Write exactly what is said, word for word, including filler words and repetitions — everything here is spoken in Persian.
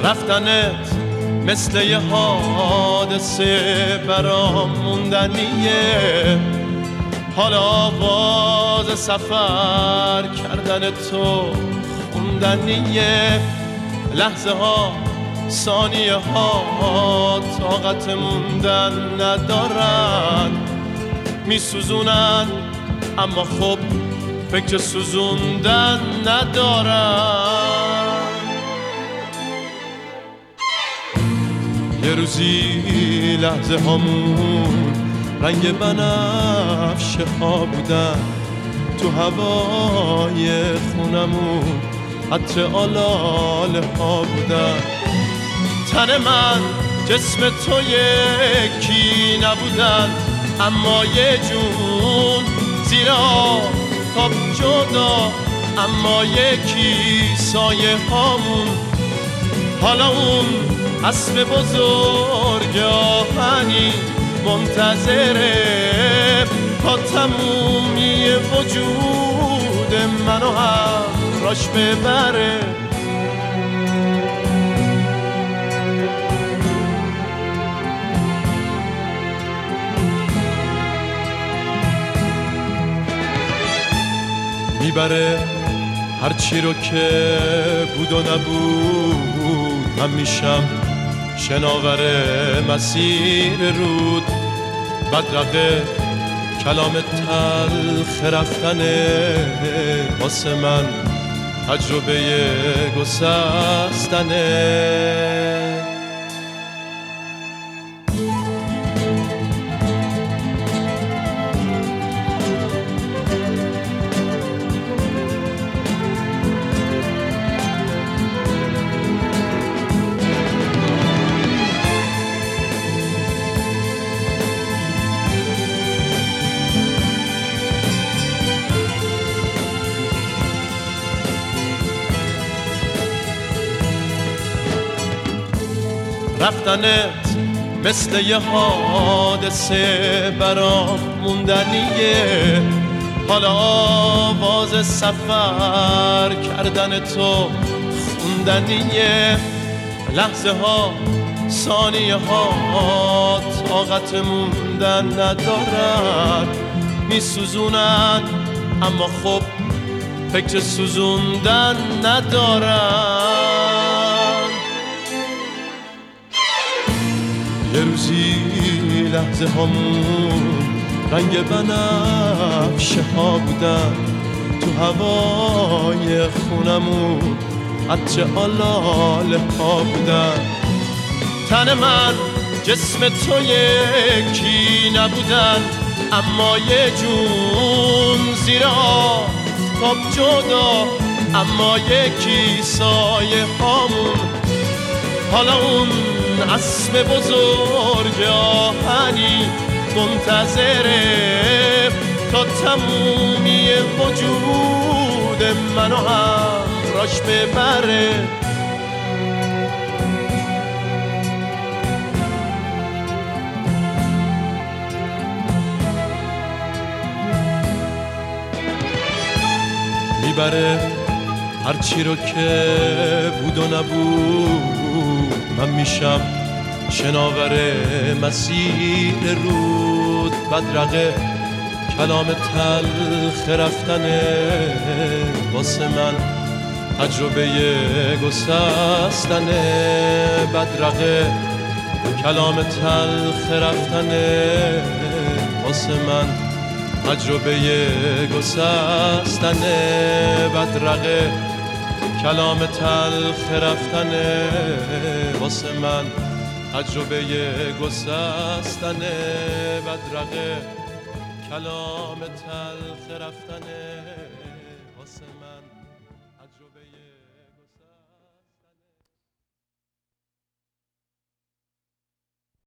رفتنت مثل یه حادثه برام موندنیه. حالا آواز سفر کردن تو خوندنیه. لحظه ها ثانیه ها طاقت موندن ندارن، میسوزونن اما خب فکر سوزوندن ندارن. یه روزی لحظه هامون رنگ بنفشه ها بودن، تو هوای خونمون عطر آلاله ها بودن. تن من جسم تو یکی نبودن، اما یه جون زیر آفتاب جدا، اما یکی سایه هامون. حالا اون اسب بزرگ آهنی منتظره تا تمومی وجود منو همراش ببره. میبره هرچی رو که بود و نبود، من میشم شناور مسیر رود. بدرقه کلام تلخ رفتنه، واسه من تجربه گسستنه. رفتنت مثل یه حادثه برام موندنیه. حالا آواز سفر کردن تو خوندنیه. لحظه ها ثانیه ها طاقت موندن ندارن، میسوزونن اما خب فکر سوزوندن ندارن. یه روزی لحظه هامون رنگ بنفشه ها بودن، تو هوای خونمون عطر آلاله ها بودن. تن من جسم تو یکی نبودن، اما یه جون زیر آفتاب جدا، اما یکی سایه هامون. حالا اون اسب بزرگ آهنی منتظره تا تمومی وجود منو همراش ببره. میبره هرچی رو که بود و نبود، من میشم شناور مسیر رود. بدرقه کلام تلخ رفتنه، واسه من تجربه گسستنه. بدرقه کلام تلخ رفتنه، واسه من تجربه گسستنه. بدرقه کلام تلخ رفتنه، واسه من تجربه گسستنه. بدرقه کلام تلخ رفتنه.